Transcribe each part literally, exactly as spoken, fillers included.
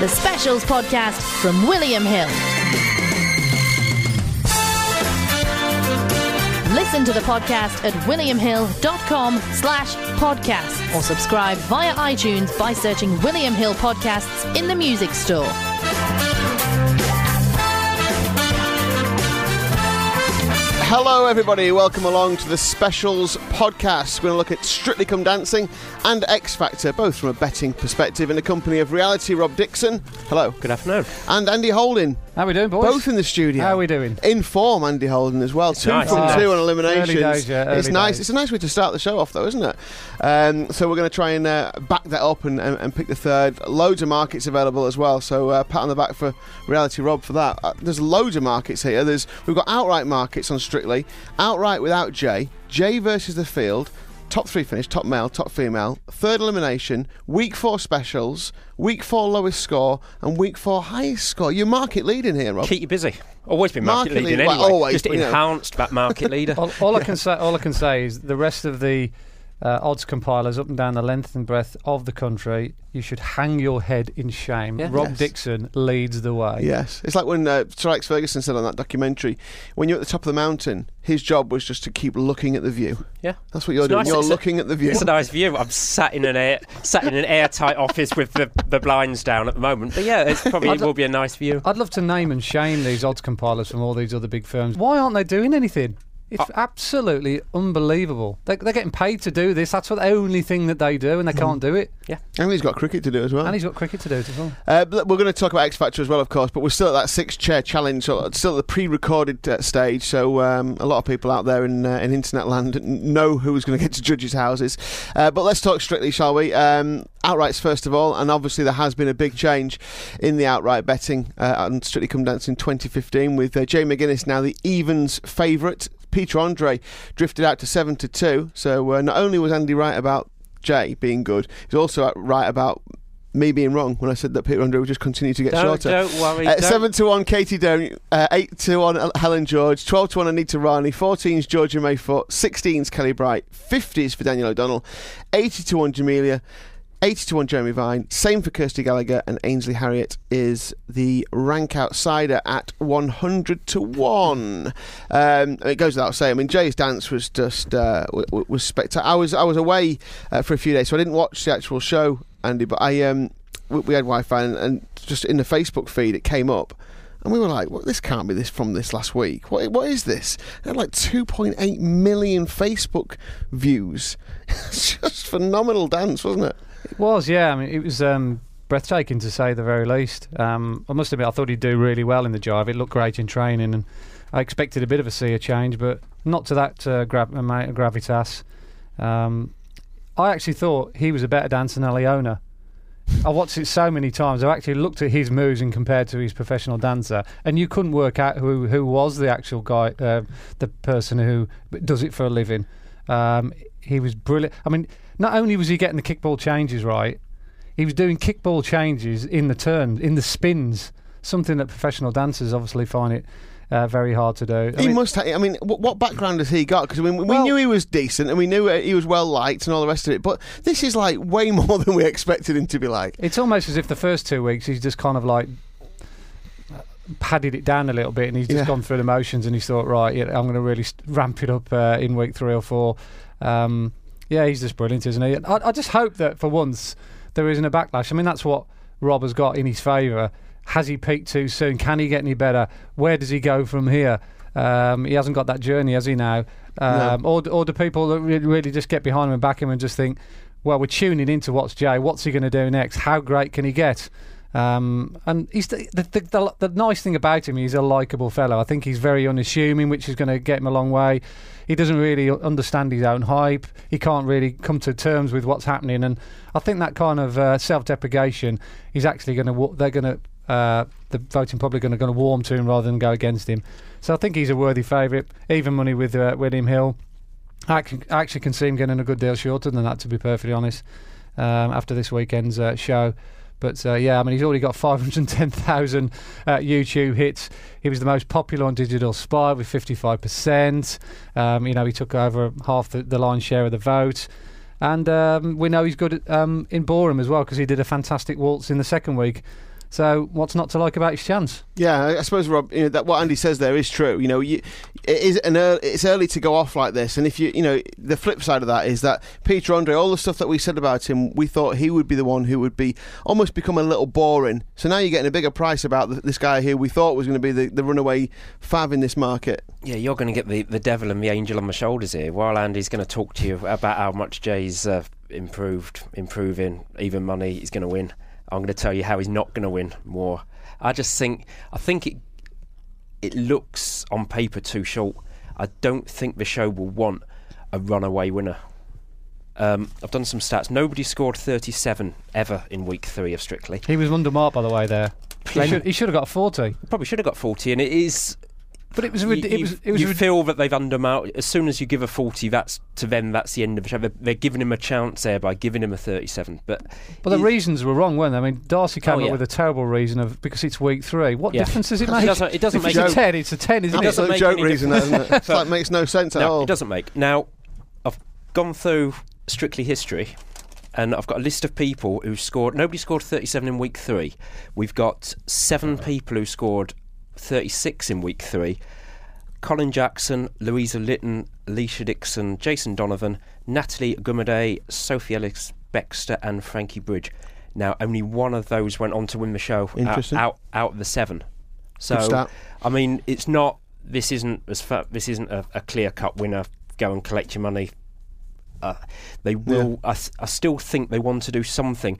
the Specials podcast from William Hill. Listen to the podcast at williamhill.com slash podcast or subscribe via iTunes by searching William Hill Podcasts in the music store. Hello everybody, welcome along to the Specials podcast. We're going to look at Strictly Come Dancing and X Factor, both from a betting perspective, in the company of reality Rob Dixon. Hello. Good afternoon. And Andy Holding. How are we doing, boys? Both in the studio. How are we doing? In form, Andy Holding as well. It's two nice, from isn't it? two on eliminations. Early days, yeah, early it's nice. days. It's a nice way to start the show off, though, isn't it? Um, so we're going to try and uh, back that up and, and, and pick the third. Loads of markets available as well. So uh, pat on the back for reality Rob for that. Uh, there's loads of markets here. There's we've got outright markets on Strictly. Outright without Jay. Jay versus the field. Top three finish, top male, top female, third elimination, week four specials, week four lowest score, and week four highest score. You're market leading here, Rob. Keep you busy. Always been market, Market leading lead- well, anyway. always, Just but, you know. enhanced that market leader. all, all I can say, all I can say is the rest of the uh, odds compilers up and down the length and breadth of the country, you should hang your head in shame. Yeah. Rob Yes. Dixon leads the way. Yes. It's like when uh, Sir Alex Ferguson said on that documentary, when you're at the top of the mountain, his job was just to keep looking at the view. Yeah. That's what you're It's doing. nice. You're It's a- looking at the view. It's a nice view. I'm sat in an air, sat in an airtight office with the, the blinds down at the moment. But yeah, it's probably I'd- will be a nice view. I'd love to name and shame these odds compilers from all these other big firms. Why aren't they doing anything? It's Uh, absolutely unbelievable. They, they're getting paid to do this. That's what the only thing that they do, and they can't do it. Yeah. And he's got cricket to do as well. And he's got cricket to do as well. Uh, but we're going to talk about X Factor as well, of course, but we're still at that six-chair challenge, so it's still at the pre-recorded uh, stage, so um, a lot of people out there in, uh, in internet land n- know who's going to get to judges' houses. Uh, but let's talk Strictly, shall we? Um, outrights first of all, and obviously there has been a big change in the outright betting uh, on Strictly Come Dancing twenty fifteen, with uh, Jay McGuinness now the evens favourite. Peter Andre drifted out to seven to two, so uh, not only was Andy right about Jay being good, he's also right about me being wrong when I said that Peter Andre would just continue to get Don't, shorter. don't worry. Uh, don't. seven to one Katie Down, uh, eight to one Helen George, twelve to one Anita Rani, fourteens Georgia Mayfoot, sixteens Kelly Bright, fifties for Daniel O'Donnell, eighty to one Jamelia, eighty to one Jeremy Vine, same for Kirsty Gallagher, and Ainsley Harriott is the rank outsider at one hundred to one. Um, it goes without saying. I mean, Jay's dance was just uh, w- w- was spectacular. I was I was away uh, for a few days, so I didn't watch the actual show, Andy. But I um, we, we had Wi-Fi, and, and just in the Facebook feed it came up. And we were like, well, this can't be this from this last week. What, what is this? It had like two point eight million Facebook views. It's just phenomenal dance, wasn't it? It was, yeah. I mean, it was um, breathtaking to say the very least. Um, I must admit, I thought he'd do really well in the jive. It looked great in training, and I expected a bit of a sea change, but not to that uh, gra- amount of gravitas. Um, I actually thought he was a better dancer than Leona. I watched it so many times. I actually looked at his moves and compared to his professional dancer, and you couldn't work out who who was the actual guy, uh, the person who does it for a living. Um, he was brilliant. I mean, not only was he getting the kickball changes right, he was doing kickball changes in the turn, in the spins, something that professional dancers obviously find it uh, very hard to do. I He mean, must have, I mean, what, what background has he got? Because I mean, we Well- knew he was decent and we knew uh, he was well liked and all the rest of it, but this is like way more than we expected him to be like. It's almost as if the first two weeks he's just kind of like padded it down a little bit, and he's just Yeah. gone through the motions, and he's thought, right, yeah, I'm going to really st- ramp it up uh, in week three or four. Um, yeah, he's just brilliant, isn't he? I, I just hope that for once there isn't a backlash. I mean, that's what Rob has got in his favour. Has he peaked too soon? Can he get any better? Where does he go from here? Um, he hasn't got that journey, has he now? Um, No. or, or do people that really, really just get behind him and back him and just think, well, we're tuning into what's Jay. What's he going to do next? How great can he get? Um, and he's the, the, the, the nice thing about him, he's a likeable fellow. I think he's very unassuming, which is going to get him a long way. He doesn't really understand his own hype. He can't really come to terms with what's happening, and I think that kind of uh, self-deprecation is actually going to. They're going to. Uh, the voting public are going to warm to him rather than go against him. So I think he's a worthy favourite. Even money with uh, William Hill. I, can, I actually can see him getting a good deal shorter than that, to be perfectly honest, um, after this weekend's uh, show. But uh, yeah, I mean, he's already got five hundred ten thousand uh, YouTube hits. He was the most popular on Digital Spy with fifty-five percent. Um, you know, he took over half the, the lion's share of the vote. And um, we know he's good at, um, in ballroom as well, because he did a fantastic waltz in the second week. So what's not to like about his chance? Yeah, I suppose, Rob, you know, that what Andy says there is true. You know, you, it is an early, it's early to go off like this, and if you, you know, the flip side of that is that Peter Andre, all the stuff that we said about him, we thought he would be the one who would be almost become a little boring. So now you're getting a bigger price about th- this guy who we thought was going to be the, the runaway fav in this market. Yeah, you're going to get the, the devil and the angel on my shoulders here, while Andy's going to talk to you about how much Jay's uh, improved, improving, even money he's going to win. I'm going to tell you how he's not going to win more. I just think, I think it it looks on paper too short. I don't think the show will want a runaway winner. Um, I've done some stats. Nobody scored thirty-seven ever in week three of Strictly. He was undermarked, by the way, there. He should, he should have got forty. Probably should have got forty, and it is... But it was... You, It was, it was you rid- feel that they've undermarked. As soon as you give a forty, that's to them, that's the end of the show. They're, they're giving him a chance there by giving him a thirty-seven. But But the he- reasons were wrong, weren't they? I mean, Darcy came Oh, up yeah. with a terrible reason of because it's week three. What Yeah. difference does it It make? doesn't- it doesn't if make it's a any- ten. It's a ten, isn't It it? doesn't Absolute make joke any reason, difference. isn't it? It's like makes no sense at No, all. it doesn't make. Now, I've gone through Strictly history, and I've got a list of people who scored. Nobody scored thirty-seven in week three. We've got seven people who scored thirty-six in week three. Colin Jackson, Louisa Litton, Alicia Dixon, Jason Donovan, Natalie Gumaday, Sophie Ellis Baxter, and Frankie Bridge. Now, only one of those went on to win the show out, Interesting. out out of the seven. Good So, stat. I mean, it's not. This isn't as fa- this isn't a, a clear-cut winner. Go and collect your money. Uh, they will. I, th- I still think they want to do something.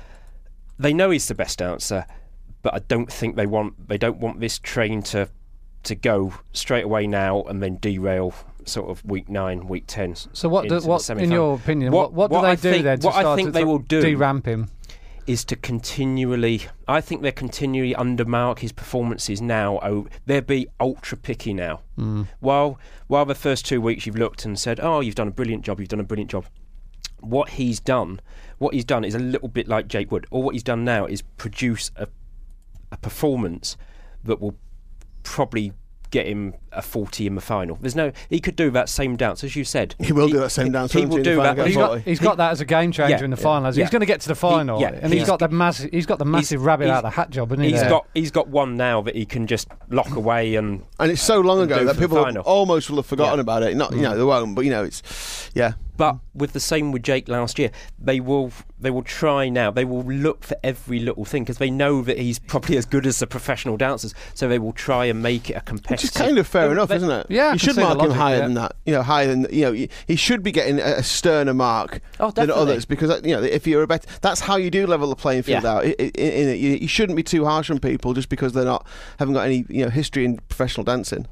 They know he's the best answer, but I don't think they want. They don't want this train to to go straight away now and then derail sort of week nine, week ten. So what? Do, into the what in semi-final. your opinion? What, what, What- do what they I do think- then to what I start think to they sort will of do- de-ramp him? Is to continually. I think they're continually undermark his performances now. Oh, they'll be ultra picky now. Mm. While while the first two weeks you've looked and said, "Oh, you've done a brilliant job. You've done a brilliant job." What he's done, what he's done is a little bit like Jake Wood. Or what he's done now is produce a a performance that will probably get him a forty in the final. There's no. He could do that same dance as you said. He will do that same dance, He won't will he, in the do final that. game? He's He's got, he's got that as a game changer Yeah, in the yeah, final. hasn't he? yeah. He's going to get to the final, yeah, and he's he's- got the massive. He's got the massive rabbit he's- out of the hat job, hasn't he? He's there? got he's got one now that he can just lock away and And it's so long and ago do that for the people final. almost will have forgotten Yeah. about it. Not, you know, they won't, but you know, it's yeah. But with the same with Jake last year, they will they will try now. They will look for every little thing because they know that he's probably as good as the professional dancers. So they will try and make it a competitive. Which is kind of fair They- enough, they- isn't it? Yeah, I you can should see the mark him logic, higher yeah. than that. You know, higher than you know. He, he should be getting a, a sterner mark Oh, than definitely. others because you know if you're a better, that's how you do level the playing field Yeah. out. I- I- in it, you, you shouldn't be too harsh on people just because they're not haven't got any you know history in professional dancing.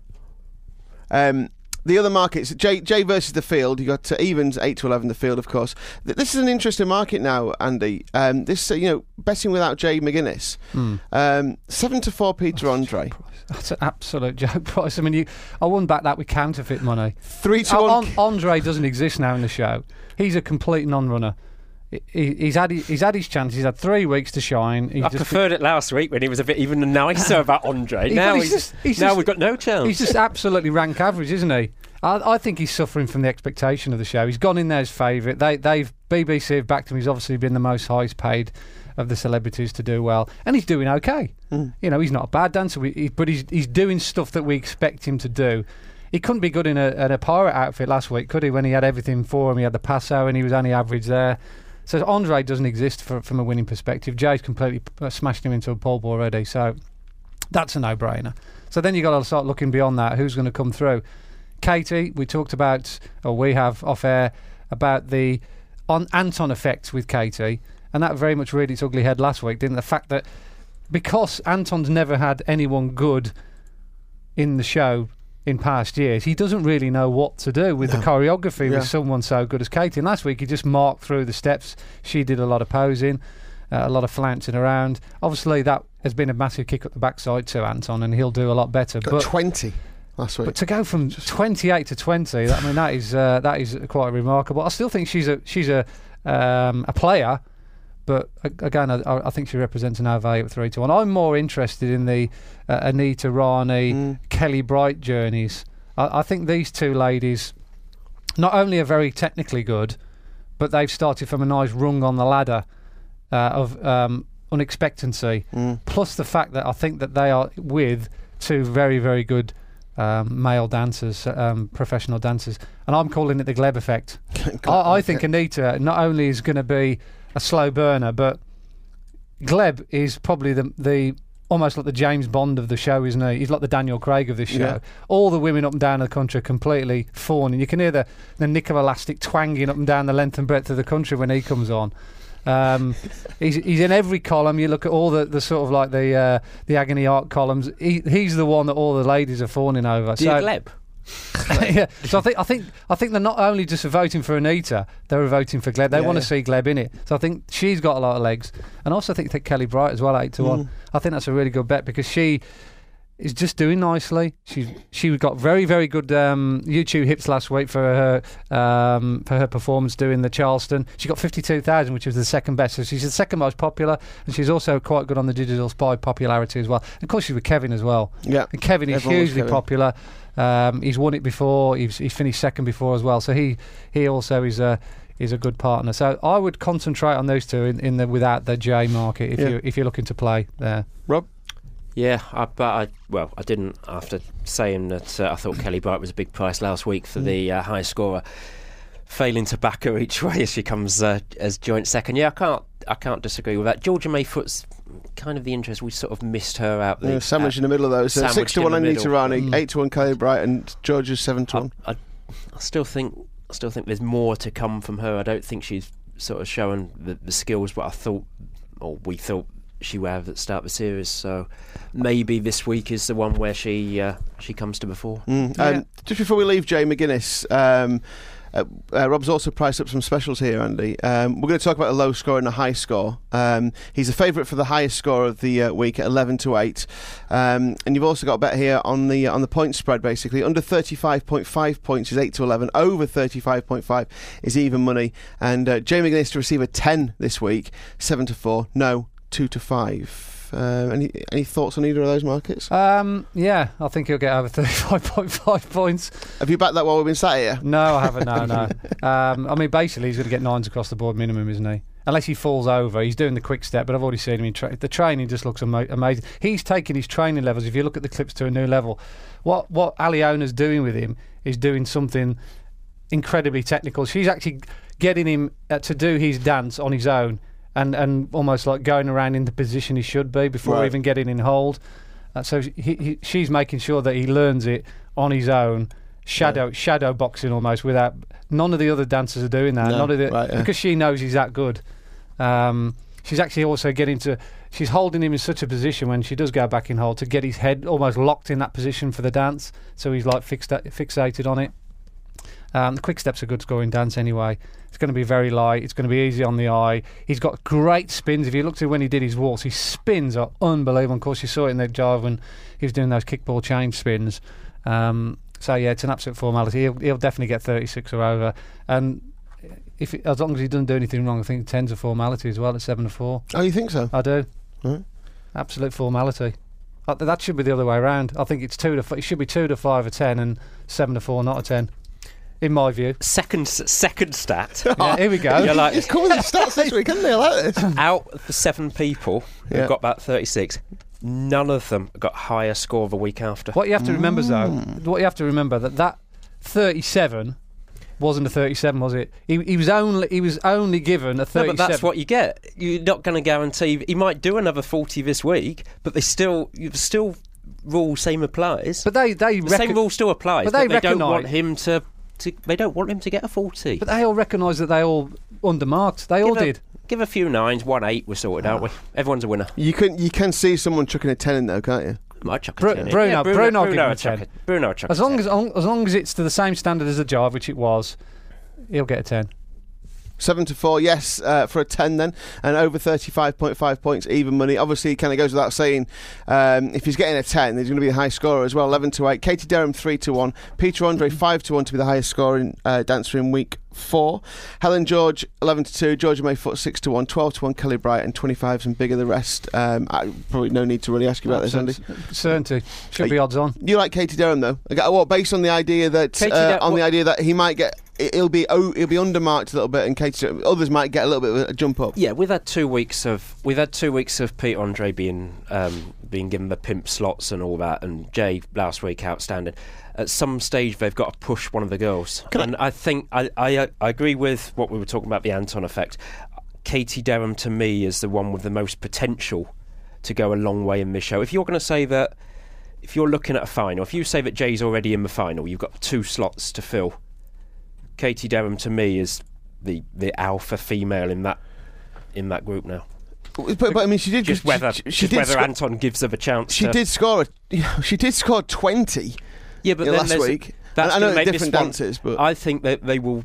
Um. The other markets, Jay, Jay versus the field. You got uh, evens eight to eleven. The field, of course. Th- This is an interesting market now, Andy. Um, this, uh, you know, betting without Jay McGuinness, Mm. um, seven to four. Peter Andre, That's an absolute joke price. I mean, you, I wouldn't back that with counterfeit money. three to Uh, one. An- Andre doesn't exist now in the show. He's a complete non-runner. He, he's had his, he's had his chance. He's had three weeks to shine. He's I just preferred it last week when he was a bit even nicer about Andre. He- now but he's, he's just- he's now just- we've got no chance. He's just absolutely rank average, isn't he? I, I think he's suffering from the expectation of the show. He's gone in there as favourite. They, they've B B C have backed him. He's obviously been the most highest paid of the celebrities to do well, and he's doing okay. Mm. You know, he's not a bad dancer, we- he, but he's he's doing stuff that we expect him to do. He couldn't be good in a, in a pirate outfit last week, could he? When he had everything for him, he had the passo, and he was only average there. So Andre doesn't exist for, from a winning perspective. Jay's completely uh, smashed him into a pulp already, so that's a no-brainer. So then you got to start looking beyond that. Who's going to come through? Katie, we talked about, or we have off air, about the on Anton effect with Katie, and that very much reared its ugly head last week, didn't it? The fact that because Anton's never had anyone good in the show in past years, he doesn't really know what to do with No. the choreography Yeah. with someone so good as Katie. And last week he just marked through the steps. She did a lot of posing, uh, a lot of flouncing around. Obviously that has been a massive kick up the backside to Anton, and he'll do a lot better. Got But twenty last week. but to go from twenty-eight to twenty, that, I mean, that is uh, that is quite remarkable. I still think she's a she's a um, a player, but a- again, I, I think she represents an value at three to one. I'm more interested in the uh, Anita Rani, Mm. Kelly Bright journeys. I, I think these two ladies not only are very technically good, but they've started from a nice rung on the ladder uh, of um, unexpectancy, Mm. plus the fact that I think that they are with two very, very good um, male dancers, um, professional dancers, and I'm calling it the Gleb effect. I, I think Anita not only is going to be a slow burner, but Gleb is probably the the almost like the James Bond of the show, isn't he? He's like the Daniel Craig of this show. Yeah. All the women up and down the country are completely fawning. You can hear the, the nick of elastic twanging up and down the length and breadth of the country when he comes on. Um, he's he's in every column. You look at all the, the sort of like the uh, the agony art columns. He, he's the one that all the ladies are fawning over. Dear So, Gleb. yeah. So I think I think I think they're not only just voting for Anita, they're voting for Gleb. They Yeah, want to yeah. see Gleb in it. So I think she's got a lot of legs, and also I think that Kelly Bright as well, eight to Mm. one. I think that's a really good bet because she is just doing nicely. She she got very very good um, YouTube hits last week for her um, for her performance doing the Charleston. She got fifty-two thousand, which was the second best. So she's the second most popular, and she's also quite good on the Digital Spy popularity as well. And of course, she's with Kevin as well. Yeah. And Kevin is Everyone loves hugely Kevin. popular. Um, he's won it before. He's, he's finished second before as well. So he he also is a is a good partner. So I would concentrate on those two in, in the without the J market if Yeah. you if you're looking to play there. Rob? Yeah, I, but I well, I didn't after saying that uh, I thought Kelly Bright was a big price last week for the uh, high scorer, failing to back her each way as she comes uh, as joint second. Yeah, I can't I can't disagree with that. Georgia Mayfoot's kind of the interest. We sort of missed her out. The, Yeah, sandwich in the middle of those. So sandwiched six to in one the on Anita middle. Rani, Mm. eight to one Kelly Bright, and Georgia's seven to I, one. I, I still think I still think there's more to come from her. I don't think she's sort of showing the, the skills what I thought or we thought she would have at the start of the series. So maybe this week is the one where she uh, she comes to before. Mm. Yeah. Um, just before we leave Jay McGuinness, um, uh, uh, Rob's also priced up some specials here, Andy. Um, we're going to talk about a low score and a high score. Um, he's a favourite for the highest score of the uh, week at eleven to eight, um, and you've also got a bet here on the uh, on the point spread. Basically, under thirty-five point five points is eight to eleven. Over thirty-five point five is even money. And uh, Jay McGuinness to receive a ten this week, seven to four. No, two to five. Uh, any any thoughts on either of those markets? Um, yeah, I think he'll get over thirty-five point five points. Have you backed that while we've been sat here? No, I haven't. No, no. Um, I mean, basically, he's going to get nines across the board minimum, isn't he? Unless he falls over. He's doing the quick step, but I've already seen him in tra- the training. Just looks ama- amazing. He's taking his training levels. If you look at the clips to a new level, what what Aliona's doing with him is doing something incredibly technical. She's actually getting him uh, to do his dance on his own. And, and almost like going around in the position he should be before Right. even getting in hold. Uh, so he, he, she's making sure that he learns it on his own, shadow Yeah. shadow boxing almost. Without none of the other dancers are doing that. No, None of the, right, yeah. because she knows he's that good. Um, she's actually also getting to. She's holding him in such a position when she does go back in hold to get his head almost locked in that position for the dance. So he's like fixed fixated on it. Um, the quick step's a good scoring dance anyway. It's going to be very light. It's going to be easy on the eye. He's got great spins. If you looked at when he did his waltz, his spins are unbelievable. Of course, you saw it in the jive when he was doing those kickball change spins. Um, so yeah, it's an absolute formality. He'll, he'll definitely get thirty-six or over. And if it, as long as he doesn't do anything wrong, I think ten's a formality as well at seven to four. Oh, you think so? I do. Right. Absolute formality. Uh, That should be the other way around. I think it's two to f- it should be two to five a ten and seven to four, not a ten. In my view. Second second stat. Yeah, here we go. You're like, He's coming with the stats this week, isn't he? I like this. out of the seven people who've Yeah. got about thirty-six, none of them got higher score the week after. What you have to remember, though, Mm. what you have to remember that that thirty-seven wasn't a thirty-seven, was it? He, he was only he was only given a No, thirty-seven. but that's what you get. You're not going to guarantee. He might do another forty this week, but they still, you still rule same applies. But they they the recon- same rule still applies. but they But they don't recognise- want him to, to. They don't want him to get a forty. But they all recognise that they all undermarked. They all Give a- did. Give a few nines, one eight. We're sorted, aren't we? Everyone's a winner. You can you can see someone chucking a ten in though, can't you? Might chuck a Bru- ten in. Bruno- Yeah, Bruno, Bruno Bruno, give him a would chuck ten. a- Bruno would chuck As a long ten. as as long as it's to the same standard as the jive, which it was, he'll get a ten. Seven to four, yes, uh, for a ten then, and over thirty-five point five points, even money. Obviously, it kind of goes without saying, um, if he's getting a ten, he's going to be a high scorer as well. Eleven to eight. Katie Derham three to one. Peter Andre five to one to be the highest scoring uh, dancer in week four. Helen George eleven to two. Georgia Mayfoot six to one. Twelve to one. Kelly Bright and twenty-fives and bigger the rest. Um, I, probably no need to really ask you about this, Andy. Certainty should be odds on. You like Katie Derham though? Okay, well, based on the idea that Katie uh, Der- on the what- idea that he might get it'll be oh, it'll be undermarked a little bit, and Katie, others might get a little bit of a jump up. Yeah, we've had two weeks of we've had two weeks of Pete Andre being um, being given the pimp slots and all that, and Jay last week outstanding. At some stage, they've got to push one of the girls, Can and I, I think I, I I agree with what we were talking about, the Anton effect. Katie Derham to me is the one with the most potential to go a long way in this show. If you're going to say that, if you're looking at a final, if you say that Jay's already in the final, you've got two slots to fill. Katie Derham to me is the, the alpha female in that in that group now. But, but I mean, she did just whether she, she just did whether sco- Anton gives her the chance. She to, did score. A, you know, she did score twenty. Yeah, but you know, then last there's- week. That's I know gonna make different this one- dances, but I think that they will.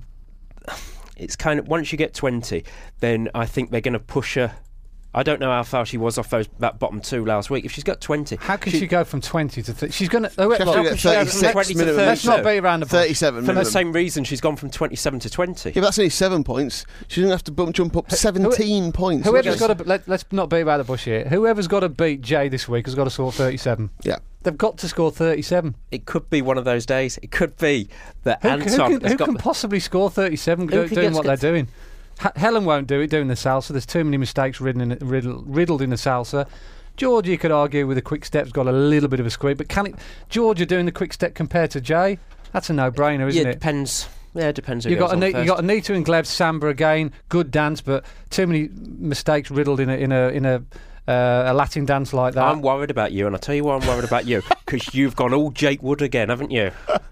It's kind of once you get twenty, then I think they're going to push her. I don't know how far she was off those that bottom two last week. If she's got twenty, How can she, She- go from twenty to... Th- she's going to... Oh, She has to get thirty-six twenty to minimum. let's not beat around the bush. thirty-seven for the minimum. same reason, she's gone from twenty-seven to twenty. Yeah, but that's only seven points. She doesn't have to bump, jump up seventeen points. Whoever's Which is- got to... Let, let's not beat about the bush here. Whoever's got to beat Jay this week has got to score thirty-seven. Yeah. They've got to score thirty-seven. It could be one of those days. It could be that Who, Anton who can, has who got. can the- possibly score thirty-seven Who do, can doing get- what they're doing? H- Helen won't do it doing the salsa. There's too many mistakes riddled in, riddled, riddled in the salsa. Georgia, you could argue with the quick step's got a little bit of a squeak, but can it? Georgia doing the quick step compared to Jay? That's a no-brainer, isn't yeah, it it? depends. Yeah, it depends. Who You got goes on Anita, you first. got Anita and Gleb's samba again. Good dance, but too many mistakes riddled in a in a in a, uh, a Latin dance like that. I'm worried about you, and I'll tell you why I'm worried about you, because you've gone all Jake Wood again, haven't you?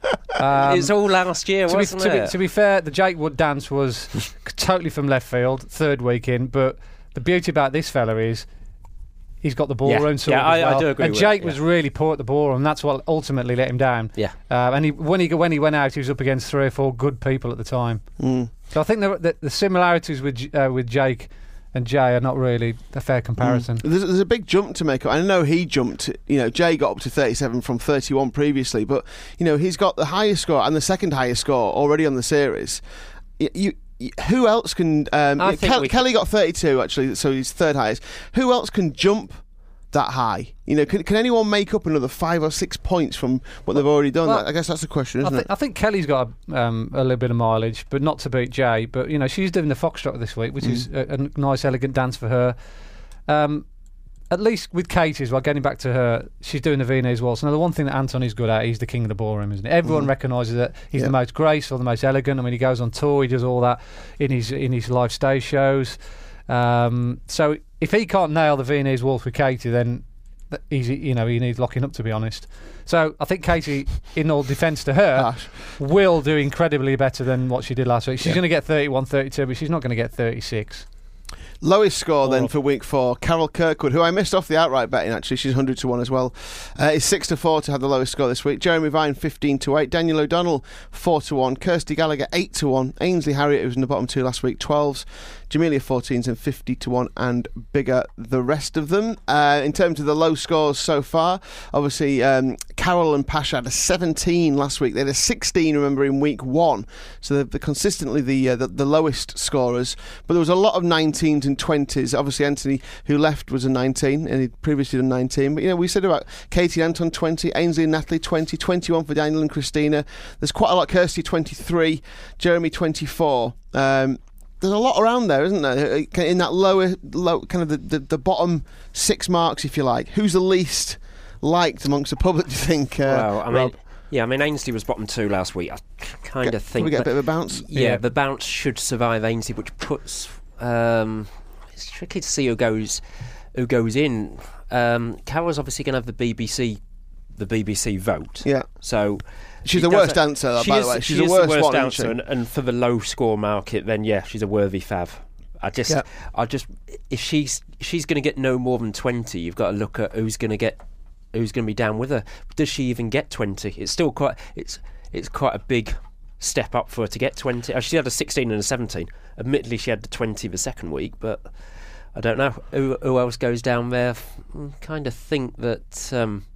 Um, It's all last year, to be, wasn't to, be, it? to be fair, the Jake Wood dance was totally from left field, third week in. But the beauty about this fella is he's got the ballroom Yeah. sorted Yeah, I- as I well. do agree And with Jake it, was yeah. really poor at the ballroom. That's what ultimately let him down. Yeah. Uh, and he, when he when he went out, he was up against three or four good people at the time. Mm. So I think the, the, the similarities with J- uh, with Jake and Jay are not really a fair comparison. There's, there's a big jump to make up. I know he jumped, you know, Jay got up to thirty-seven from thirty-one previously, but, you know, he's got the highest score and the second highest score already on the series. You, you, you who else can... Um, I yeah, think Kel- we Kelly got thirty-two, actually, so he's third highest. Who else can jump that high? You know, can, can anyone make up another five or six points from what they've already done? Well, I guess that's the question, I, isn't th- it? I think Kelly's got a, um, a little bit of mileage, but not to beat Jay. But you know, she's doing the foxtrot this week, which Mm. is a, a nice, elegant dance for her. Um, at least with Katie as well, getting back to her, she's doing the Viennese waltz. Now, the one thing that Anton is good at, he's the king of the ballroom, isn't he? Everyone Mhm. recognises that he's Yeah. the most graceful, the most elegant. I mean, he goes on tour, he does all that in his in his live stage shows. Um, so if he can't nail the Viennese waltz with Katie, then th- he's you know he needs locking up, to be honest. So I think Katie, in all defence to her, Ash. will do incredibly better than what she did last week. She's Yeah. going to get thirty-one, thirty-two, but she's not going to get thirty-six. Lowest score then Or- for week four, Carol Kirkwood, who I missed off the outright betting actually, she's one hundred to one as well, uh, is six to four to have the lowest score this week. Jeremy Vine fifteen to eight, Daniel O'Donnell four to one, Kirsty Gallagher eight to one, Ainsley Harriott, who was in the bottom two last week, twelves, Jamelia fourteens and fifty to one, and bigger the rest of them. Uh, in terms of the low scores so far, obviously um, Carol and Pasha had a seventeen last week. They had a sixteen, remember, in week one. So they're, they're consistently the, uh, the the lowest scorers. But there was a lot of nineteens and twenties. Obviously, Anthony, who left, was a nineteen, and he'd previously done nineteen. But, you know, we said about Katie and Anton twenty, Ainsley and Natalie twenty, twenty-one for Daniel and Christina. There's quite a lot. Kirsty twenty-three, Jeremy twenty-four. Um, there's a lot around there, isn't there? In that lower, low, kind of the, the, the bottom six marks, if you like. Who's the least liked amongst the public, do you think? Uh, well, I mean, Rob? yeah, I mean, Ainsley was bottom two last week. I kind Get- of can think we get a that- bit of a bounce? yeah, Yeah. the bounce should survive Ainsley, which puts. Um, it's tricky to see who goes who goes in. Um, Carol's obviously going to have the B B C the B B C vote. Yeah. So She's she the does worst it- dancer, she by is- the way. She's she the is worst, the worst one, dancer, isn't and, and for the low score market, then yeah, she's a worthy fav. I just, Yeah. I just, if she's she's going to get no more than twenty, you've got to look at who's going to get, who's going to be down with her. Does she even get twenty? It's still quite, it's it's quite a big step up for her to get twenty. Oh, she had a sixteen and a seventeen. Admittedly, she had the twenty the second week, but I don't know who, who else goes down there. Kind of think that um,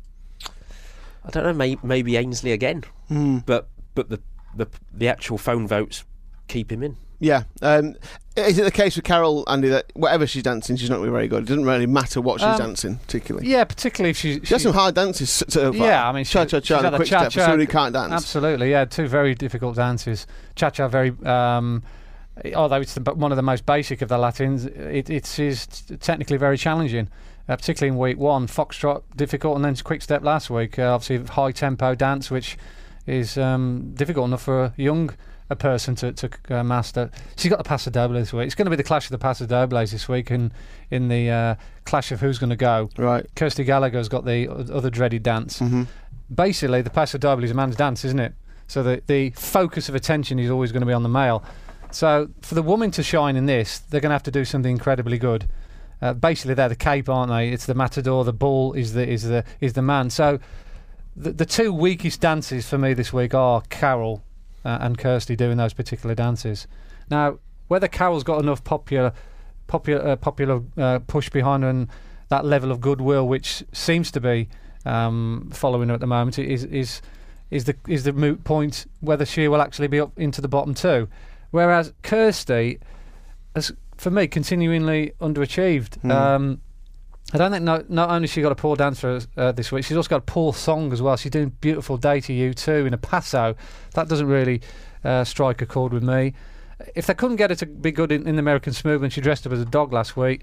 I don't know. May, maybe Ainsley again, Mm. but but the, the the actual phone votes keep him in. Yeah. Um, is it the case with Carol, Andy, that whatever she's dancing, she's not going to be very good? It doesn't really matter what she's Um, dancing, particularly. Yeah, particularly if she. She has some hard dances so far. Yeah, I mean, cha cha cha, and quick step. For somebody who can't dance. Absolutely, yeah, two very difficult dances. Cha cha, very. Um, although it's the, one of the most basic of the Latins, it, it is technically very challenging. Uh, particularly in week one, foxtrot difficult, and then quick step last week. Uh, obviously, high tempo dance, which is um, difficult enough for a young a person to, to uh, master. She's got the Paso Doble this week. It's going to be the clash of the Paso Dobles this week, and in the uh, clash of who's going to go. Right. Kirsty Gallagher's got the other dreaded dance. Mm-hmm. Basically, the Paso Doble is a man's dance, isn't it? So the the focus of attention is always going to be on the male. So for the woman to shine in this, they're going to have to do something incredibly good. Uh, basically, they're the cape, aren't they? It's the matador. The bull is the is the is the man. So the the two weakest dances for me this week are Carol uh, and Kirsty doing those particular dances. Now, whether Carol's got enough popular popular uh, popular uh, push behind her and that level of goodwill, which seems to be um, following her at the moment, is is is the is the moot point whether she will actually be up into the bottom two. Whereas Kirsty has, for me, continually underachieved. Mm. Um, I don't think not, not only she got a poor dancer uh, this week, she's also got a poor song as well. She's doing Beautiful Day to You Too in a paso. That doesn't really uh, strike a chord with me. If they couldn't get her to be good in, in the American Smooth, when she dressed up as a dog last week,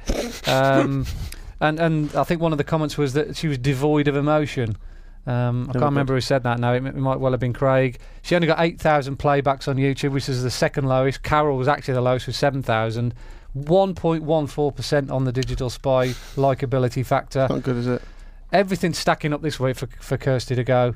um, and, and I think one of the comments was that she was devoid of emotion. Um, I can't remember who said that now. It, it might well have been Craig. She only got eight thousand playbacks on YouTube, which is the second lowest. Carol was actually the lowest with seven thousand. one point one four percent on the Digital Spy likability factor. Not good, is it? Everything's stacking up this week for, for Kirsty to go.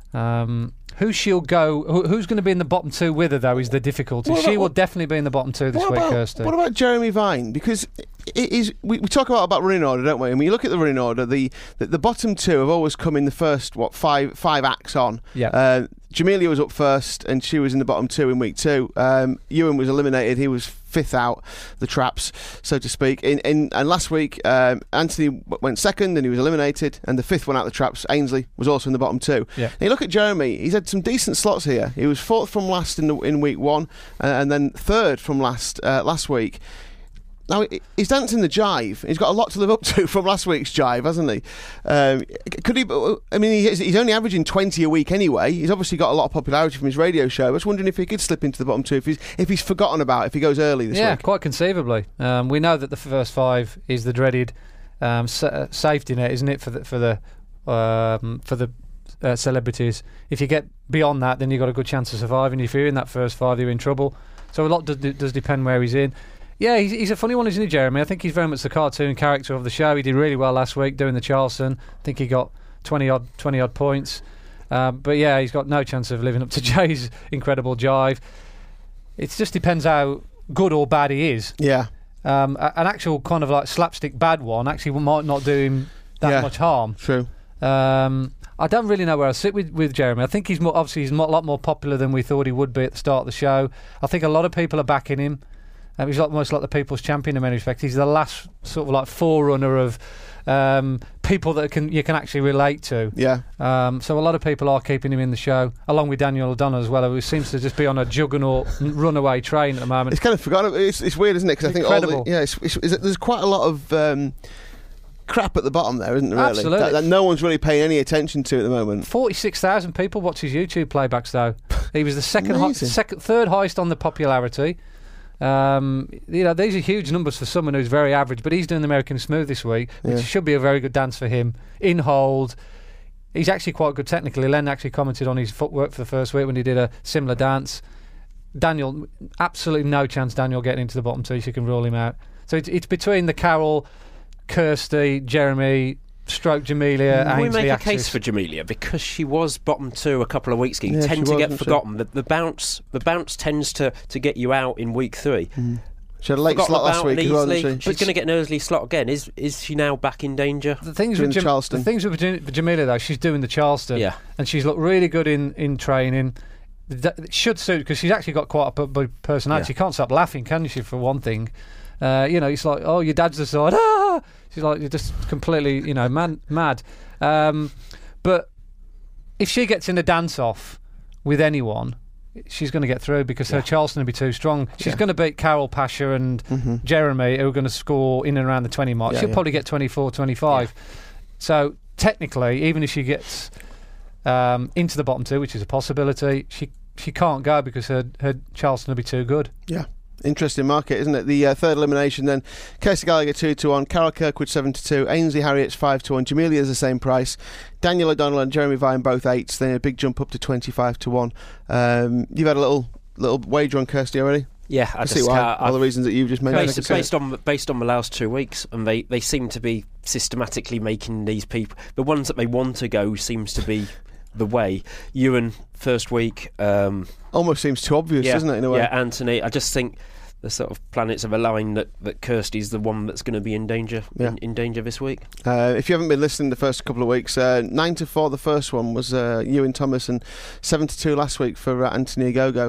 Um, who she'll go, who, who's going to be in the bottom two with her, though, is the difficulty. What she about, will definitely be in the bottom two this week, about, Kirsty. What about Jeremy Vine? Because it is, we, we talk a lot about running order, don't we? And when you look at the running order, the, the, the bottom two have always come in the first, what, five five acts on. Yeah. Uh, Jamelia was up first, and she was in the bottom two in week two. Um, Ewan was eliminated. He was fifth out the traps, so to speak. In, in and last week, um, Anthony w- went second, and he was eliminated. And the fifth one out the traps, Ainsley, was also in the bottom two. Yeah. And you look at Jeremy; he's had some decent slots here. He was fourth from last in the, in week one, uh, and then third from last uh, last week. Now, he's dancing the jive. He's got a lot to live up to from last week's jive, hasn't he? Um, could he? I mean, he's, he's only averaging twenty a week anyway. He's obviously got a lot of popularity from his radio show. I was wondering if he could slip into the bottom two, if he's, if he's forgotten about, if he goes early this yeah, week. Yeah, quite conceivably. Um, we know that the first five is the dreaded um, sa- safety net, isn't it, for the for the um, for the uh, celebrities? If you get beyond that, then you've got a good chance of surviving. If you're in that first five, you're in trouble. So a lot does, does depend where he's in. Yeah, he's, he's a funny one, isn't he, Jeremy? I think he's very much the cartoon character of the show. He did really well last week doing the Charleston. I think he got twenty odd twenty odd points. Um, but yeah, he's got no chance of living up to Jay's incredible jive. It just depends how good or bad he is. Yeah. Um, a, an actual kind of like slapstick bad one actually might not do him that yeah, much harm. True. Um, I don't really know where I sit with, with Jeremy. I think he's more, obviously he's a lot more popular than we thought he would be at the start of the show. I think a lot of people are backing him. Um, he's almost like the people's champion in many respects. He's the last sort of like forerunner of um, people that can you can actually relate to. Yeah. Um, so a lot of people are keeping him in the show, along with Daniel O'Donnell as well, who seems to just be on a juggernaut runaway train at the moment. It's kind of forgotten. It's, it's weird, isn't it? Because I think all the, yeah, it's, it's, it's, there's quite a lot of um, crap at the bottom there, isn't there? Really, Absolutely. That, that no one's really paying any attention to at the moment. Forty-six thousand people watch his YouTube playbacks, though. He was the second, hi- second, third highest on the popularity. Um, you know, these are huge numbers for someone who's very average, but he's doing the American Smooth this week, which yeah. should be a very good dance for him. In hold, he's actually quite good technically. Len actually commented on his footwork for the first week when he did a similar dance. Daniel, absolutely no chance Daniel getting into the bottom two, so you can rule him out. So it's, it's between the Carol, Kirsty, Jeremy, stroke Jamelia, mm, Ainsley, we make a Axis. case for Jamelia because she was bottom two a couple of weeks ago. You yeah, tend to was, get forgotten. The, the bounce, the bounce tends to, to get you out in week three. Mm. She had a late Forgotten slot last week as well, easily. didn't she? She's going to get an early slot again. Is is she now back in danger? The things Doing with the Jam- Charleston. the things with Jam- Jamelia though, she's doing the Charleston, Yeah. and she's looked really good in, in training. That it should suit because she's actually got quite a big personality. Yeah. She can't stop laughing, can she? For one thing, uh, you know, it's like, oh, your dad's the side. Ah! She's like, you're just completely, you know, man, mad. Um, but if she gets in a dance off with anyone, she's going to get through because Yeah. her Charleston will be too strong. She's Yeah. going to beat Carol Pasha and Mhm. Jeremy, who are going to score in and around the twenty mark. Yeah, She'll yeah. probably get twenty-four, twenty-five. So technically, even if she gets um, into the bottom two, which is a possibility, she she can't go because her, her Charleston will be too good. Yeah. Interesting market, isn't it? The uh, third elimination then. Kirsty Gallagher two to one, Carol Kirkwood seven to two, Ainsley Harriet's five to one, Jamelia's the same price, Daniel O'Donnell and Jeremy Vine both eights, then a big jump up to twenty-five to one. Um, you've had a little little wager on Kirsty already? Yeah, I I see just why. can't- All the reasons that you've just mentioned. Based, based on based on the last two weeks, and they, they seem to be systematically making these people, the ones that they want to go seems to be the way. Ewan first week, um, Almost seems too obvious, yeah, doesn't it, in a way? yeah, Anthony. I just think the sort of planets have aligned that that Kirsty's the one that's going to be in danger Yeah. in, in danger this week. Uh, if you haven't been listening the first couple of weeks, uh, nine to four the first one was uh, Ewan Thomas, and seven to two last week for uh, Anthony Ogogo.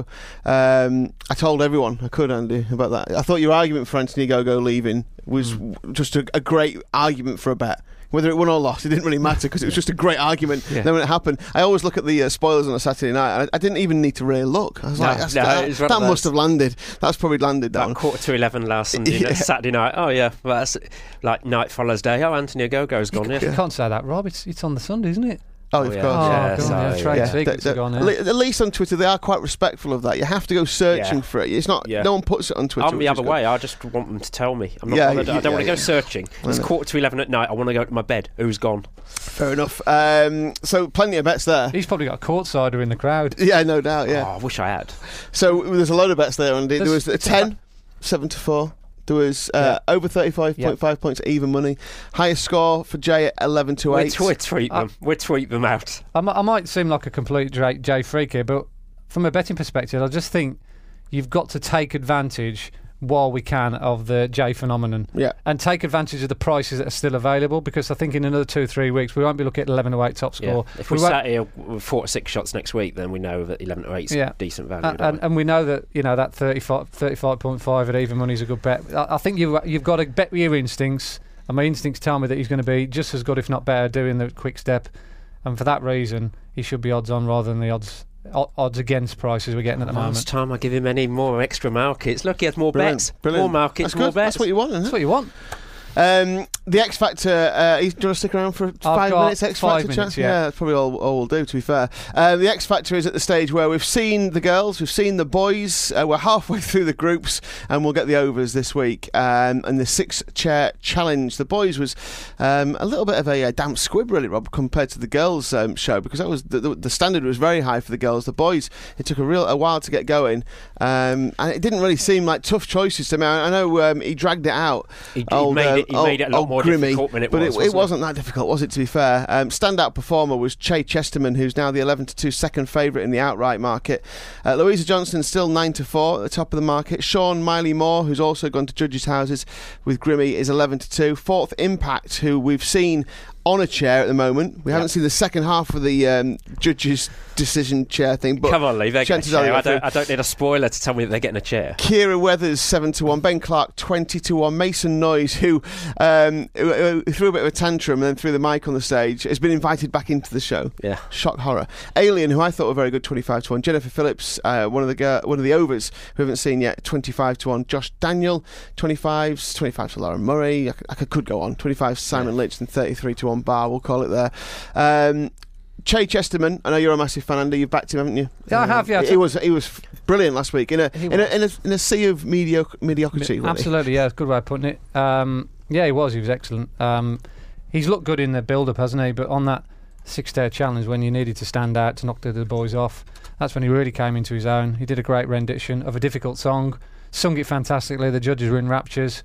Um, I told everyone I could, Andy, about that. I thought your argument for Anthony Ogogo leaving was Mm. w- just a, a great argument for a bet. Whether it won or lost, it didn't really matter because it was just a great argument. Yeah. Then when it happened, I always look at the uh, spoilers on a Saturday night, and I, I didn't even need to really look. I was No, like, That's, no, that, it's one that of those- must have landed. That's probably landed that About one. quarter to eleven last Sunday, Yeah. Saturday night. Oh yeah, well, that's like night follows day. Oh, Anthony Ogogo's gone. Yeah. You can't say that, Rob. It's, it's on the Sunday, isn't it? Oh, Oh, of yeah. course. Oh, Yeah, God, so, yeah, trade yeah. secrets They- are gone. they- Yeah. At least on Twitter, they are quite respectful of that. You have to go searching Yeah. for it. It's not. Yeah. No one puts it on Twitter. I'm the which other is good. way. I just want them to tell me. I'm not Yeah, bothered. yeah, I don't want to yeah. go searching. It's know. quarter to eleven at night. I want to go to my bed. Who's gone? Fair enough. Um, so plenty of bets there. He's probably got a courtsider in the crowd. Yeah, no doubt. Yeah. Oh, I wish I had. So there's a load of bets there, Andy. There There's- was a it's a ten, seven to four. There was uh, over thirty-five point five points even money. Highest score for Jay at eleven to We'll, eight. t- we'll tweet them. We'll tweet them out. I, mi- I might seem like a complete Jay, Jay freak here, but from a betting perspective, I just think you've got to take advantage while we can of the Jay phenomenon Yeah. and take advantage of the prices that are still available, because I think in another two or three weeks we won't be looking at eleven to eight top Yeah. score. If we, won't- sat here with four to six shots next week, then we know that eleven to eight is Yeah. decent value. and, don't and, and we know that you know that thirty-five, thirty-five point five at even money is a good bet. I, I think you've you've got to bet with your instincts, and my instincts tell me that he's going to be just as good, if not better, doing the quick step, and for that reason, he should be odds on rather than the odds o- odds against prices we're getting at the Last moment. time I give him any more extra markets. Look, he has more Brilliant. bets. Brilliant. More markets, That's more good. bets. That's what you want, isn't That's it? what you want. Um, the X Factor. Uh, do you want to stick around for five got minutes? X five Factor minutes, chat. yeah. that's probably all, all we'll do. To be fair, uh, the X Factor is at the stage where we've seen the girls, we've seen the boys. Uh, we're halfway through the groups, and we'll get the overs this week. Um, and the six-chair challenge. The boys was um, a little bit of a, uh damp squib, really, Rob, compared to the girls' um, show, because that was the, the, the standard was very high for the girls. The boys, it took a real a while to get going, um, and it didn't really seem like tough choices to me. I, I know um, he dragged it out. He, he Old, made uh, it. He old- made it a lot old more Grimmy, difficult than it but was. it, wasn't it wasn't that difficult, was it, to be fair? Um, standout performer was Che Chesterman, who's now the eleven to two second favourite in the outright market. Uh, Louisa Johnson still nine to four at the top of the market. Sean Miley Moore, who's also gone to judges' houses with Grimmy, is eleven to two. Fourth Impact, who we've seen on a chair at the moment. We Yep. haven't seen the second half of the um, judges' decision chair thing. But Come on, Lee. They're getting a chances are chair. they'll I go don't, through. I don't need a spoiler to tell me that they're getting a chair. Kira Weathers seven to one, Ben Clark twenty to one, Mason Noyes, who, um, who, who threw a bit of a tantrum and then threw the mic on the stage, has been invited back into the show. Yeah. Shock horror. Alien, who I thought were very good, twenty-five to one. Jennifer Phillips, uh, one of the girl, one of the overs who haven't seen yet, twenty-five to one. Josh Daniel, twenty-fives, twenty-five to Laura Murray. I, c- I could, could go on. twenty-five Simon Yeah. Lynch and thirty-three to one Bar. We'll call it there. Um, Che Chesterman, I know you're a massive fan, Andy. You've backed him, haven't you? Yeah, I have, yeah. He, he was he was brilliant last week in a He in a, was. in a in a sea of medioc- mediocrity. Really. Absolutely, yeah, good way of putting it. Um, yeah, he was. He was excellent. Um, he's looked good in the build-up, hasn't he? But on that six-day challenge, when you needed to stand out to knock the, the boys off, that's when he really came into his own. He did a great rendition of a difficult song, sung it fantastically. The judges were in raptures.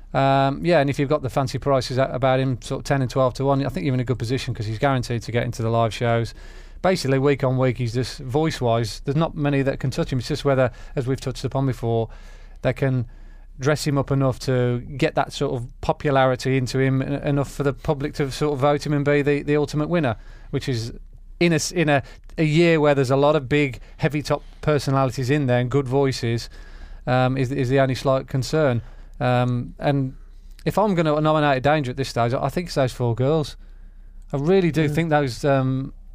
Um, yeah, and if you've got the fancy prices a- about him, sort of ten and twelve to one, I think you're in a good position because he's guaranteed to get into the live shows. Basically, week on week, he's just voice-wise. There's not many that can touch him. It's just whether, as we've touched upon before, they can dress him up enough to get that sort of popularity into him en- enough for the public to sort of vote him and be the, the ultimate winner, which is in a s- in a, a year where there's a lot of big, heavy top personalities in there and good voices, um, is is the only slight concern. Um, and if I'm going to nominate a danger at this stage, I think it's those four girls. I really do Yeah. think those um,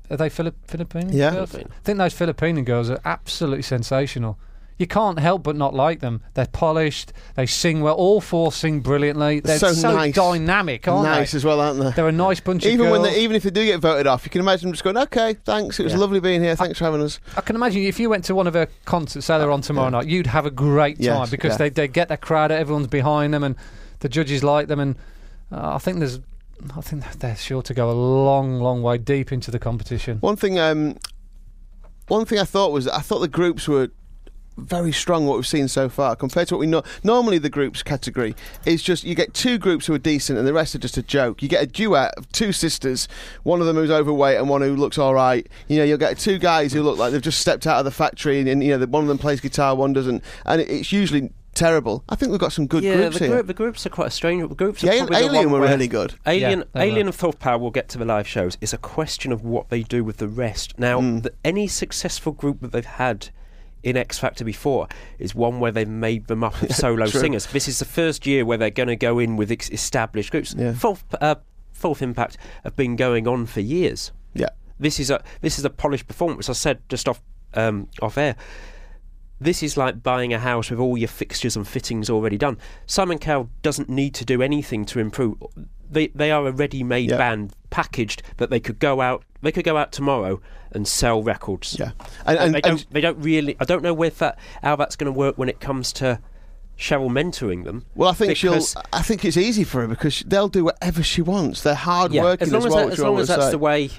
are they Philip Filipino Yeah. girls? I think those Filipino girls are absolutely sensational. You can't help but not like them. They're polished. They sing well. All four sing brilliantly. They're So so, nice. dynamic, aren't Nice they? as well, aren't they? They're a nice bunch Even of girls. when they, even if they do get voted off, you can imagine them just going, "Okay, thanks. It was Yeah. lovely being here. Thanks for having us." I can imagine if you went to one of her concerts, say they're on tomorrow Yeah. night, you'd have a great time Yes, because yeah. they they get that crowd, everyone's behind them, and the judges like them, and uh, I think there's, I think they're sure to go a long, long way deep into the competition. One thing, um, one thing I thought was that I thought the groups were very strong. What we've seen so far compared to what we know. Normally, the groups category is just you get two groups who are decent, and the rest are just a joke. You get a duet of two sisters, one of them who's overweight and one who looks all right. You know, you'll get two guys who look like they've just stepped out of the factory, and, and you know, the, one of them plays guitar, one doesn't, and it, it's usually terrible. I think we've got some good yeah, groups the, here. group, the groups are quite strange. The groups are Yeah, probably the Alien one were where really good. Alien, Yeah, they Alien were. and Fourth Power will get to the live shows. It's a question of what they do with the rest. Now, Mm. the, any successful group that they've had in X Factor before is one where they've made them up with solo True. singers. This is the first year where they're going to go in with ex- established groups. Yeah. Fourth, uh, Fourth Impact have been going on for years. Yeah. This is a this is a polished performance. I said just off um, off air. This is like buying a house with all your fixtures and fittings already done. Simon Cowell doesn't need to do anything to improve. They they are a ready-made Yeah. band packaged that they could go out. They could go out tomorrow and sell records. Yeah, and, and, they don't. and They don't really. I don't know if that how that's going to work when it comes to Cheryl mentoring them. well, I think because- she'll. I think it's easy for her because they'll do whatever she wants. They're hard Yeah, working as long as, well. that, which as we long always as that's say. the way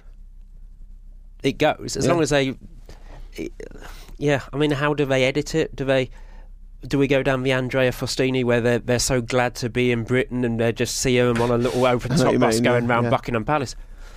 it goes. As Yeah. long as they. Yeah, I mean, how do they edit it? Do they? Do we go down the Andrea Faustini where they're they're so glad to be in Britain and they just see them on a little open I know what top you bus mean, going yeah, round yeah. Buckingham Palace?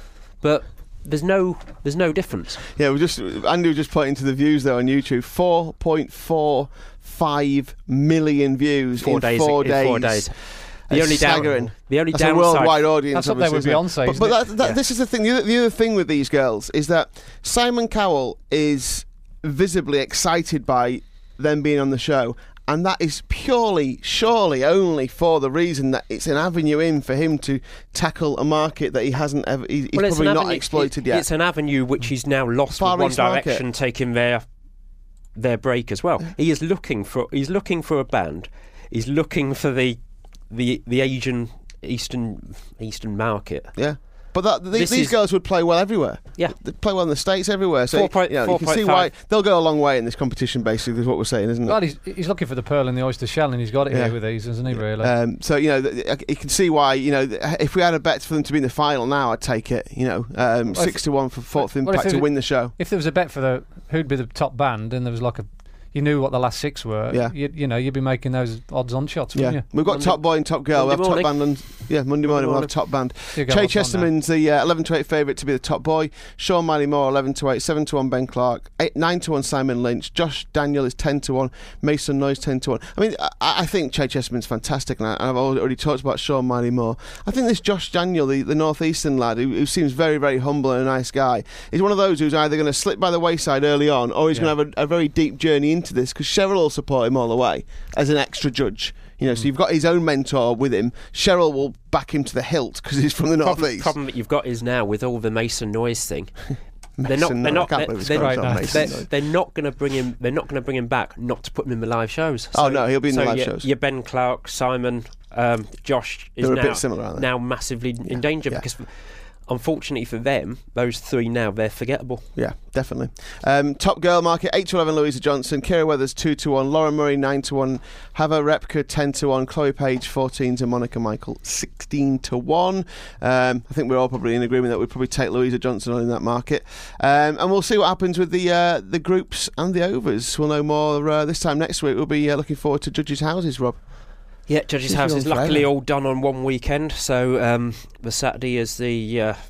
But there's no there's no difference. Yeah, we just Andy was just pointing to the views there on YouTube. Four point four five million views Four in days four in days. four days. The It's only staggering. down, the only That's a downside. worldwide audience. That's up there with obviously, Beyonce, But, isn't but it? that, that, Yeah. this is the thing. The other, the other thing with these girls is that Simon Cowell is visibly excited by them being on the show. And that is purely, surely only for the reason that it's an avenue in for him to tackle a market that he hasn't ever, he, he's Well, it's probably an not avenue- exploited it- yet. It's an avenue which he's now lost Far with One East market. Direction taking their their break as well. He is looking for he's looking for a band. He's looking for the the the Asian Eastern Eastern market. Yeah. But that, these, This these is- girls would play well everywhere. Yeah. They play well in the States everywhere. So Four point- you, know, four you can point see five. why they'll go a long way in this competition, basically, is what we're saying, isn't it? Well, he's, he's looking for the pearl in the oyster shell, and he's got it Yeah. here with these, isn't he, really? Um, so, you know, th- th- you can see why, you know, th- if we had a bet for them to be in the final now, I'd take it, you know, um, Well, if- six to one for Fourth well, if Impact it to was- win the show. If there was a bet for the who'd be the top band, and there was like a, you knew what the last six were, Yeah. you, you know, you'd be making those odds-on shots, Yeah, wouldn't we've got Monday- Top Boy and Top Girl. We'll have Monday Top Band and yeah, Monday morning we'll have morning. Top Band. you? You go Che odds on now. Chesterman's the uh, eleven to eight favourite to be the Top Boy. Sean Miley Moore eleven to eight, seven to one Ben Clark, eight, nine to one Simon Lynch. Josh Daniel is ten to one, Mason Noyes ten to one. I mean, I, I think Che Chesterman's fantastic, and, I, and I've already talked about Sean Miley Moore. I think this Josh Daniel, the, the northeastern lad, who, who seems very, very humble and a nice guy, is one of those who's either going to slip by the wayside early on, or he's Yeah. going to have a, a very deep journey into this, because Cheryl will support him all the way as an extra judge. You know, so you've got his own mentor with him. Cheryl will back him to the hilt because he's from the problem, northeast. problem that you've got is now with all the Mason Noise thing. They're not. Mason They're Noyes. not. I can't They're, believe it's they're, got Right, on no. Mason they're, Noyes. they're not going to bring him. They're not going to bring him back. Not to put him in the live shows. Oh, no, he'll be in the so live your, shows. Your Ben Clark, Simon, um, Josh is They're a now, bit similar, aren't they? now massively in danger yeah. because, unfortunately for them, those three now they're forgettable. Yeah, definitely. Um, top girl market eight to eleven Louisa Johnson, Kira Weathers two to one, Laura Murray nine to one, Hava Repka ten to one, Chloe Page fourteen to Monica Michael sixteen to one. Um, I think we're all probably in agreement that we'd probably take Louisa Johnson on in that market. Um, and we'll see what happens with the uh, the groups and the overs. We'll know more uh, this time next week. We'll be uh, looking forward to Judges' Houses, Rob. Yeah, Judges' Seems House to be is on luckily forever. all done on one weekend. So um, the Saturday is the uh,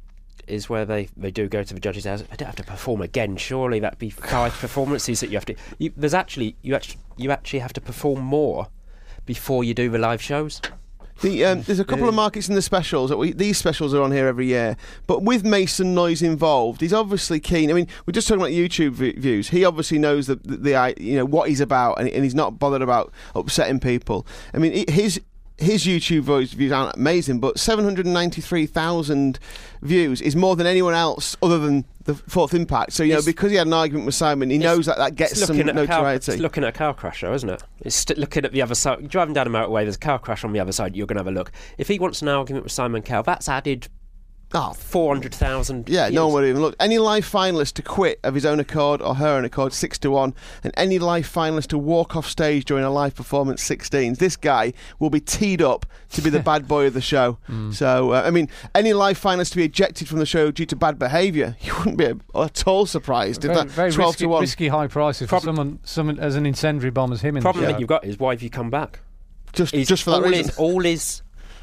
is where they, they do go to the Judges' House. They don't have to perform again. Surely that'd be five performances that you have to. You, there's actually you actually you actually have to perform more before you do the live shows. The, um, there's a couple of markets in the specials. That we, these specials are on here every year, but with Mason Noyes involved, he's obviously keen. I mean, we're just talking about YouTube v- views. He obviously knows the, the, the you know what he's about, and, and he's not bothered about upsetting people. I mean, he- his his YouTube views, views aren't amazing, but seven hundred ninety-three thousand views is more than anyone else other than the Fourth Impact. So, you know, It's- because he had an argument with Simon, he knows that that gets It's some looking at a car, notoriety. it's looking at a car crash, though, isn't it? It's st- looking at the other side. You're driving down a motorway, there's a car crash on the other side, you're going to have a look. If he wants an argument with Simon Cowell, that's added Oh, four hundred thousand. yeah, no one would even look. Any live finalist to quit of his own accord or her own accord, six to one, and any live finalist to walk off stage during a live performance, sixteen. This guy will be teed up to be the bad boy of the show. Mm. So, uh, I mean, any live finalist to be ejected from the show due to bad behaviour, you wouldn't be at all surprised if Very, that very twelve risky, to one. risky high prices for Problem- someone, someone as an incendiary bomb as him in problem the that show. you've got is why have you come back? Just, Is just for that all reason. Is, all is.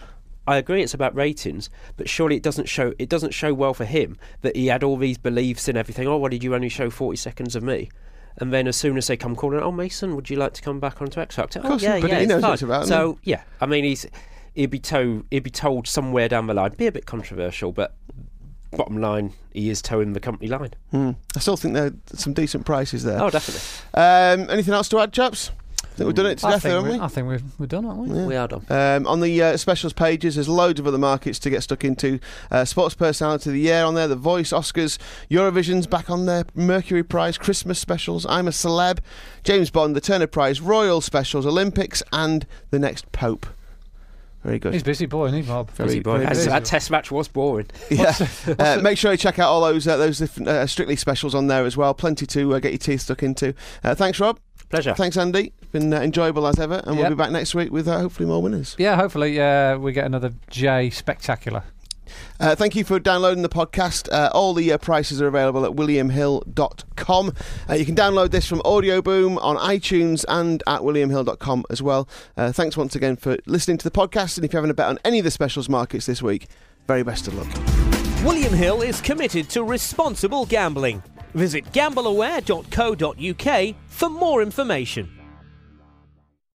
I agree, it's about ratings, but surely it doesn't show. It doesn't show well for him that he had all these beliefs and everything. Oh, why did you only show forty seconds of me? And then as soon as they come calling, oh, Mason, would you like to come back onto X Factor? Of course, oh, yeah, but yeah, he it's knows fine. what it's about, So yeah, I mean, he's he'd be told he'd be told somewhere down the line, be a bit controversial, but bottom line, he is towing the company line. Hmm. I still think there are some decent prices there. Oh, definitely, Um, anything else to add, chaps? I think we've done it to I death, think, haven't we, we? I think we've, we've done, haven't we? Yeah. we are done. Um, on the uh, specials pages, there's loads of other markets to get stuck into. Uh, Sports Personality of the Year on there, The Voice, Oscars, Eurovision's back on there, Mercury Prize, Christmas specials, I'm a Celeb, James Bond, the Turner Prize, Royal specials, Olympics, and the next Pope. Very good. He's a busy boy, isn't he, Bob? Very- Busy boy. very That- busy. that test match was boring. Yeah. Uh, make sure you check out all those uh, those different uh, Strictly specials on there as well. Plenty to uh, get your teeth stuck into. Uh, thanks, Rob. Pleasure. Thanks, Andy. It's been uh, enjoyable as ever, and we'll Yep. be back next week with uh, hopefully more winners. Yeah, hopefully uh, we get another J spectacular. Uh, thank you for downloading the podcast. Uh, all the uh, prices are available at william hill dot com. Uh, you can download this from Audio Boom on iTunes and at william hill dot com as well. Uh, thanks once again for listening to the podcast, and if you're having a bet on any of the specials markets this week, very best of luck. William Hill is committed to responsible gambling. Visit gamble aware dot co dot uk for more information.